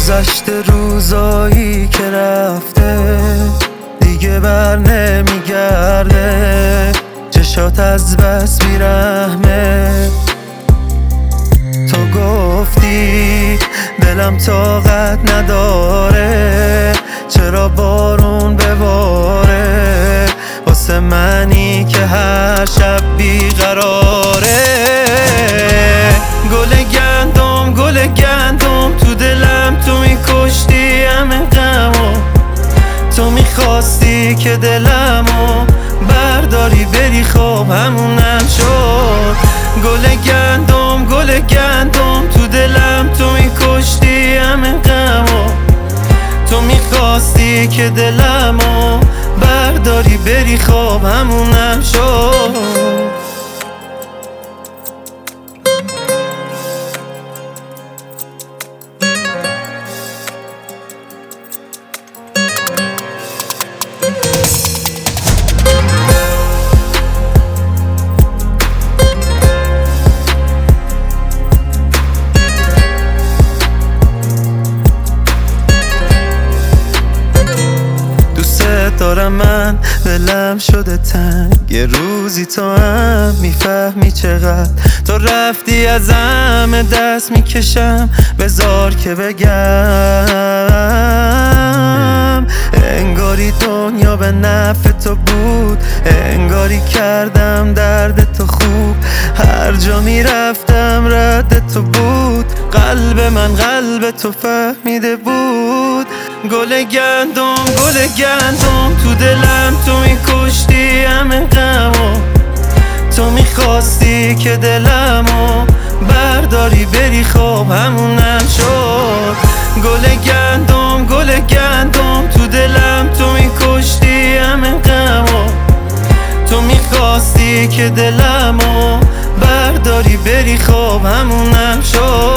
گذشته روزایی که رفته دیگه بر نمیگرده، چشات از بس بیرحمه. تو گفتی دلم طاقت نداره، چرا بارون بباره واسه منی که هر شب بیقراره. گل گندم تو دلم، تو میکشتی همه غمو، تو میخواستی که دلمو برداری بری، خب همونم شد. گل گندم تو دلم، تو میکشتی همه غمو، تو میخواستی که دلمو برداری بری، خب همونم شد. دارم من دلم شده تنگ، یه روزی تو هم میفهمی چقدر تو رفتی از همه دست میکشم، بذار که بگم. انگاری دنیا به نفع تو بود، انگاری کردم درد تو خوب، هر جا میرفتم رد تو بود، قلب من قلب تو فهمیده بود. گل گندم تو دلم، تو میکشتی همه غمو، تو میخواستی که دلمو برداری بری، خب همونم شد. گل گندم تو دلم، تو میکشتی همه غمو، تو میخواستی که دلمو برداری بری، خب همونم شد.